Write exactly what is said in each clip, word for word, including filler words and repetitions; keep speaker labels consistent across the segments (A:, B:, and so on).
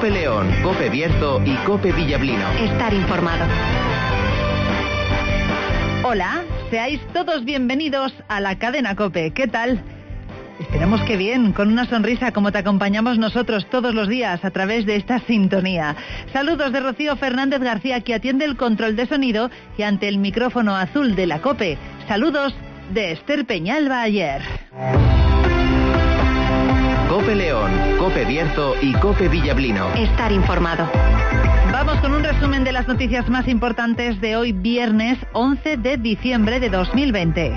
A: COPE León, COPE Bierzo y COPE Villablino.
B: Estar informado.
C: Hola, seáis todos bienvenidos a la cadena COPE. ¿Qué tal? Esperamos que bien, con una sonrisa como te acompañamos nosotros todos los días a través de esta sintonía. Saludos de Rocío Fernández García, que atiende el control de sonido y ante el micrófono azul de la COPE. Saludos de Esther Peñalba ayer.
A: COPE León, COPE Bierzo y COPE Villablino.
B: Estar informado.
C: Vamos con un resumen de las noticias más importantes de hoy, viernes once de diciembre de dos mil veinte.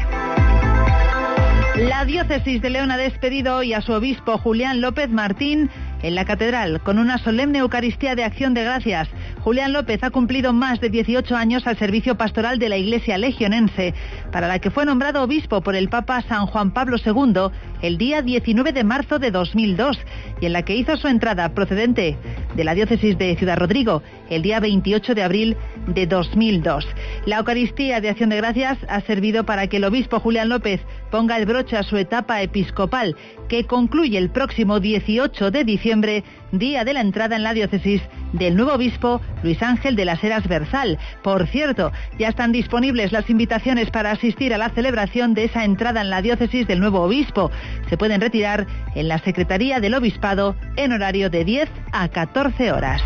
C: La diócesis de León ha despedido hoy a su obispo Julián López Martín en la catedral con una solemne Eucaristía de Acción de Gracias. Julián López ha cumplido más de dieciocho años al servicio pastoral de la Iglesia Legionense, para la que fue nombrado obispo por el Papa San Juan Pablo segundo el día diecinueve de marzo de dos mil dos y en la que hizo su entrada procedente de la diócesis de Ciudad Rodrigo el día veintiocho de abril de dos mil dos. La Eucaristía de Acción de Gracias ha servido para que el obispo Julián López ponga el broche a su etapa episcopal, que concluye el próximo dieciocho de diciembre, día de la entrada en la diócesis del nuevo obispo Luis Ángel de las Heras Berzal. Por cierto, ya están disponibles las invitaciones para asistir a la celebración de esa entrada en la diócesis del nuevo obispo. Se pueden retirar en la Secretaría del Obispado en horario de diez a catorce horas.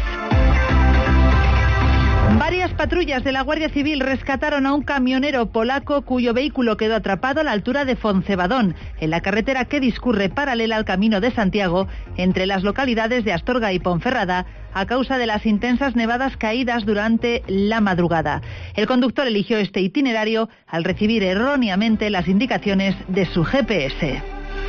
C: Varias patrullas de la Guardia Civil rescataron a un camionero polaco cuyo vehículo quedó atrapado a la altura de Foncebadón, en la carretera que discurre paralela al Camino de Santiago, entre las localidades de Astorga y Ponferrada, a causa de las intensas nevadas caídas durante la madrugada. El conductor eligió este itinerario al recibir erróneamente las indicaciones de su G P S.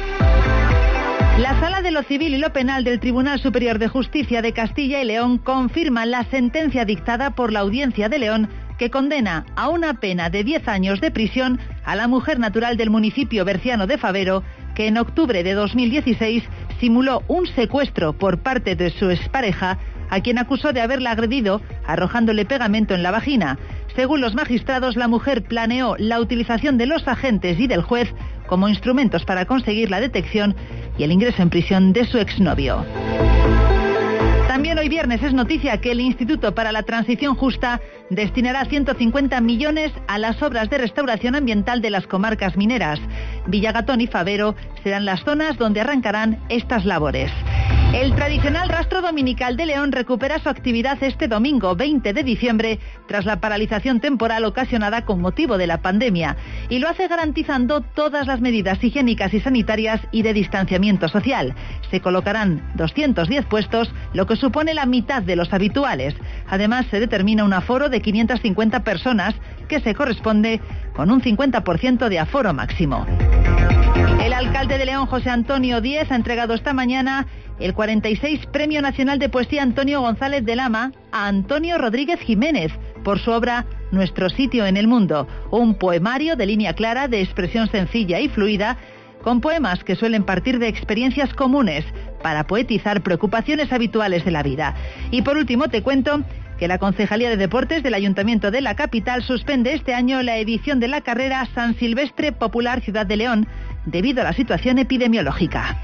C: La Sala de lo Civil y lo Penal del Tribunal Superior de Justicia de Castilla y León confirma la sentencia dictada por la Audiencia de León, que condena a una pena de diez años de prisión a la mujer natural del municipio berciano de Favero, que en octubre de dos mil dieciséis simuló un secuestro por parte de su expareja, a quien acusó de haberla agredido arrojándole pegamento en la vagina. Según los magistrados, la mujer planeó la utilización de los agentes y del juez como instrumentos para conseguir la detección y el ingreso en prisión de su exnovio. También hoy viernes es noticia que el Instituto para la Transición Justa destinará ciento cincuenta millones a las obras de restauración ambiental de las comarcas mineras. Villagatón y Favero serán las zonas donde arrancarán estas labores. El tradicional rastro dominical de León recupera su actividad este domingo veinte de diciembre tras la paralización temporal ocasionada con motivo de la pandemia, y lo hace garantizando todas las medidas higiénicas y sanitarias y de distanciamiento social. Se colocarán doscientos diez puestos, lo que supone la mitad de los habituales. Además, se determina un aforo de quinientas cincuenta personas, que se corresponde con un cincuenta por ciento de aforo máximo. El alcalde de León, José Antonio Díez, ha entregado esta mañana el cuarenta y seis Premio Nacional de Poesía Antonio González de Lama a Antonio Rodríguez Jiménez por su obra Nuestro sitio en el mundo, un poemario de línea clara, de expresión sencilla y fluida, con poemas que suelen partir de experiencias comunes para poetizar preocupaciones habituales de la vida. Y por último te cuento que la Concejalía de Deportes del Ayuntamiento de la capital suspende este año la edición de la carrera San Silvestre Popular Ciudad de León debido a la situación epidemiológica.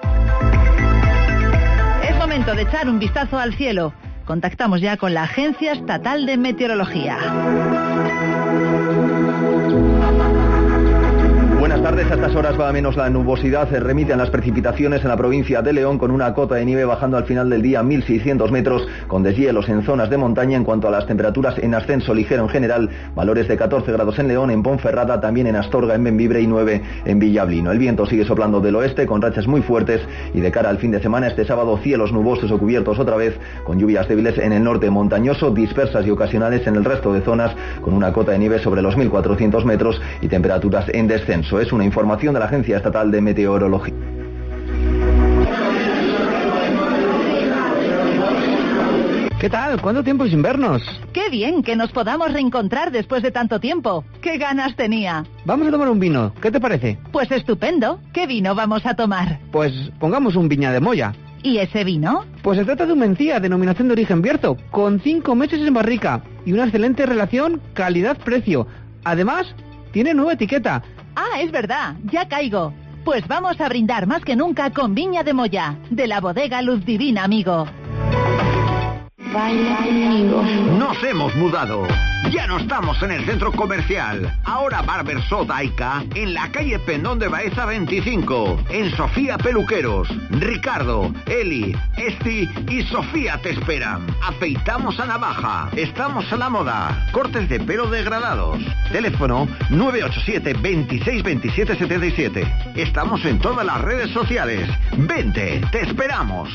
C: Es momento de echar un vistazo al cielo. Contactamos ya con la Agencia Estatal de Meteorología.
D: Buenas tardes. A estas horas va a menos la nubosidad. Se remiten las precipitaciones en la provincia de León, con una cota de nieve bajando al final del día mil seiscientos metros, con deshielos en zonas de montaña. En cuanto a las temperaturas, en ascenso ligero en general, valores de catorce grados en León, en Ponferrada, también en Astorga, en Bembibre y nueve en Villablino. El viento sigue soplando del oeste con rachas muy fuertes, y de cara al fin de semana, este sábado, cielos nubosos o cubiertos otra vez, con lluvias débiles en el norte montañoso, dispersas y ocasionales en el resto de zonas, con una cota de nieve sobre los mil cuatrocientos metros y temperaturas en descenso. Es una información de la Agencia Estatal de Meteorología.
E: ¿Qué tal? ¿Cuánto tiempo sin vernos?
C: ¡Qué bien que nos podamos reencontrar después de tanto tiempo! ¡Qué ganas tenía!
E: Vamos a tomar un vino, ¿qué te parece?
C: Pues estupendo. ¿Qué vino vamos a tomar?
E: Pues pongamos un Viña de Moya.
C: ¿Y ese vino?
E: Pues se trata de un Mencía, denominación de origen Bierzo, con cinco meses en barrica y una excelente relación calidad-precio. Además, tiene nueva etiqueta.
C: Ah, es verdad, ya caigo. Pues vamos a brindar más que nunca con Viña de Moya, de la bodega Luz Divina, amigo.
F: Baila conmigo.
G: Nos hemos mudado. Ya no estamos en el centro comercial. Ahora Barber Shop Aika en la calle Pendón de Baeza veinticinco. En Sofía Peluqueros. Ricardo, Eli, Esti y Sofía te esperan. Afeitamos a navaja. Estamos a la moda. Cortes de pelo degradados. Teléfono nueve ocho siete, veintiséis, veintisiete, setenta y siete. Estamos en todas las redes sociales. Vente, te esperamos.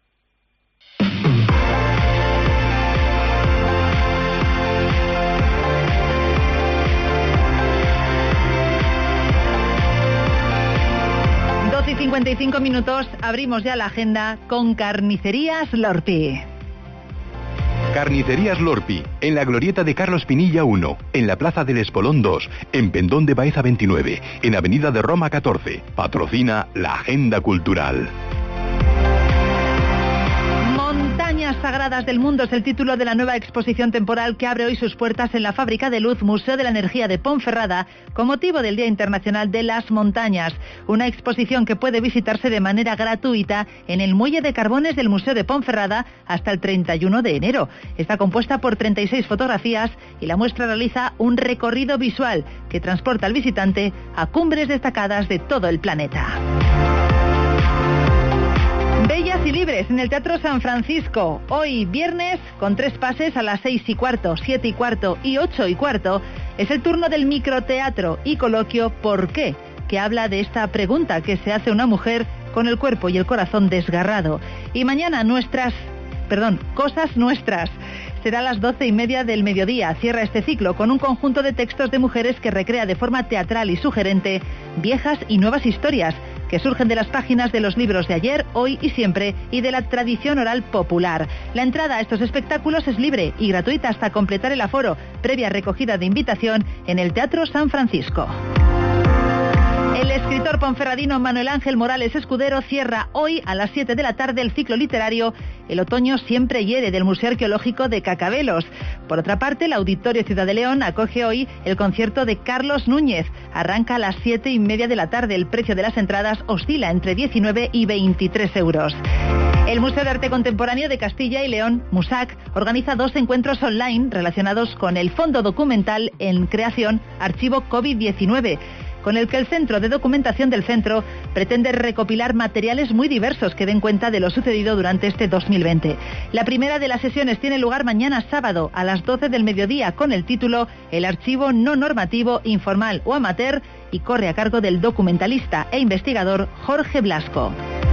C: doce y cincuenta y cinco minutos, abrimos ya la agenda con Carnicerías Lorpi.
H: Carnicerías Lorpi, en la glorieta de Carlos Pinilla uno, en la Plaza del Espolón dos, en Pendón de Baeza veintinueve, en Avenida de Roma catorce. Patrocina la Agenda Cultural.
C: Montañas Sagradas del Mundo es el título de la nueva exposición temporal que abre hoy sus puertas en la Fábrica de Luz, Museo de la Energía de Ponferrada, con motivo del Día Internacional de las Montañas. Una exposición que puede visitarse de manera gratuita en el Muelle de Carbones del Museo de Ponferrada hasta el treinta y uno de enero. Está compuesta por treinta y seis fotografías y la muestra realiza un recorrido visual que transporta al visitante a cumbres destacadas de todo el planeta. Bellas y Libres en el Teatro San Francisco. Hoy viernes, con tres pases a las seis y cuarto, siete y cuarto y ocho y cuarto, es el turno del microteatro y coloquio ¿Por qué?, que habla de esta pregunta que se hace una mujer con el cuerpo y el corazón desgarrado. Y mañana nuestras, perdón, Cosas Nuestras. Será a las doce y media del mediodía. Cierra este ciclo con un conjunto de textos de mujeres que recrea de forma teatral y sugerente viejas y nuevas historias que surgen de las páginas de los libros de ayer, hoy y siempre y de la tradición oral popular. La entrada a estos espectáculos es libre y gratuita hasta completar el aforo, previa recogida de invitación en el Teatro San Francisco. El escritor ponferradino Manuel Ángel Morales Escudero cierra hoy a las siete de la tarde el ciclo literario El otoño siempre hiere del Museo Arqueológico de Cacabelos. Por otra parte, el Auditorio Ciudad de León acoge hoy el concierto de Carlos Núñez. Arranca a las siete y media de la tarde. El precio de las entradas oscila entre diecinueve y veintitrés euros. El Museo de Arte Contemporáneo de Castilla y León, MUSAC, organiza dos encuentros online relacionados con el Fondo Documental en Creación Archivo COVID diecinueve, con el que el Centro de Documentación del Centro pretende recopilar materiales muy diversos que den cuenta de lo sucedido durante este dos mil veinte. La primera de las sesiones tiene lugar mañana sábado a las doce del mediodía con el título El archivo no normativo, informal o amateur, y corre a cargo del documentalista e investigador Jorge Blasco.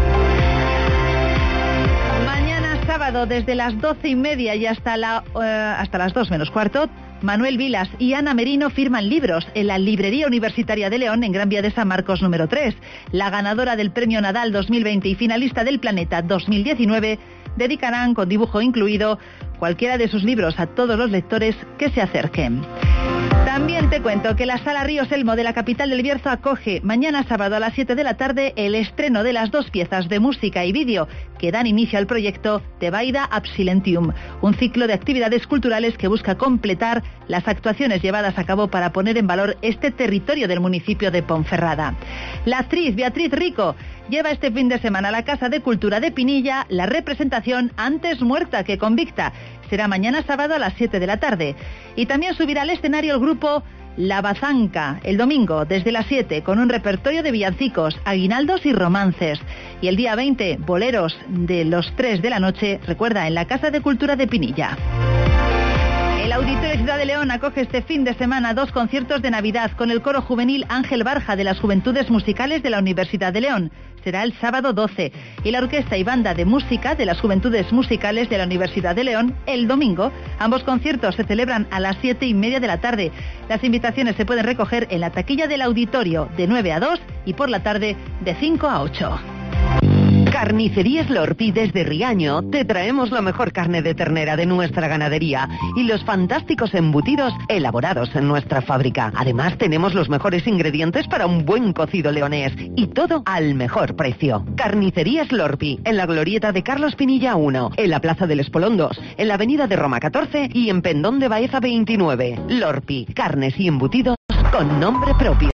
C: Mañana sábado desde las doce y media y hasta, la, uh, hasta las dos menos cuarto, Manuel Vilas y Ana Merino firman libros en la Librería Universitaria de León en Gran Vía de San Marcos número tres. La ganadora del Premio Nadal dos mil veinte y finalista del Planeta dos mil diecinueve dedicarán, con dibujo incluido, cualquiera de sus libros a todos los lectores que se acerquen. También te cuento que la Sala Ríos Elmo de la capital del Bierzo acoge mañana sábado a las siete de la tarde el estreno de las dos piezas de música y vídeo que dan inicio al proyecto Tebaida ab Silentium, un ciclo de actividades culturales que busca completar las actuaciones llevadas a cabo para poner en valor este territorio del municipio de Ponferrada. La actriz Beatriz Rico lleva este fin de semana a la Casa de Cultura de Pinilla la representación Antes muerta que convicta. Será mañana sábado a las siete de la tarde. Y también subirá al escenario el grupo La Bazanca el domingo desde las siete con un repertorio de villancicos, aguinaldos y romances. Y el día veinte, boleros de los tres de la noche, recuerda, en la Casa de Cultura de Pinilla. El Auditorio Ciudad de León acoge este fin de semana dos conciertos de Navidad con el coro juvenil Ángel Barja de las Juventudes Musicales de la Universidad de León. Será el sábado doce. Y la Orquesta y Banda de Música de las Juventudes Musicales de la Universidad de León el domingo. Ambos conciertos se celebran a las siete y media de la tarde. Las invitaciones se pueden recoger en la taquilla del auditorio de nueve a dos y por la tarde de cinco a ocho.
B: Carnicerías Lorpi desde Riaño te traemos la mejor carne de ternera de nuestra ganadería y los fantásticos embutidos elaborados en nuestra fábrica. Además tenemos los mejores ingredientes para un buen cocido leonés y todo al mejor precio. Carnicerías Lorpi en la glorieta de Carlos Pinilla uno, en la Plaza del Espolón dos, en la Avenida de Roma catorce y en Pendón de Baeza veintinueve. Lorpi, carnes y embutidos con nombre propio.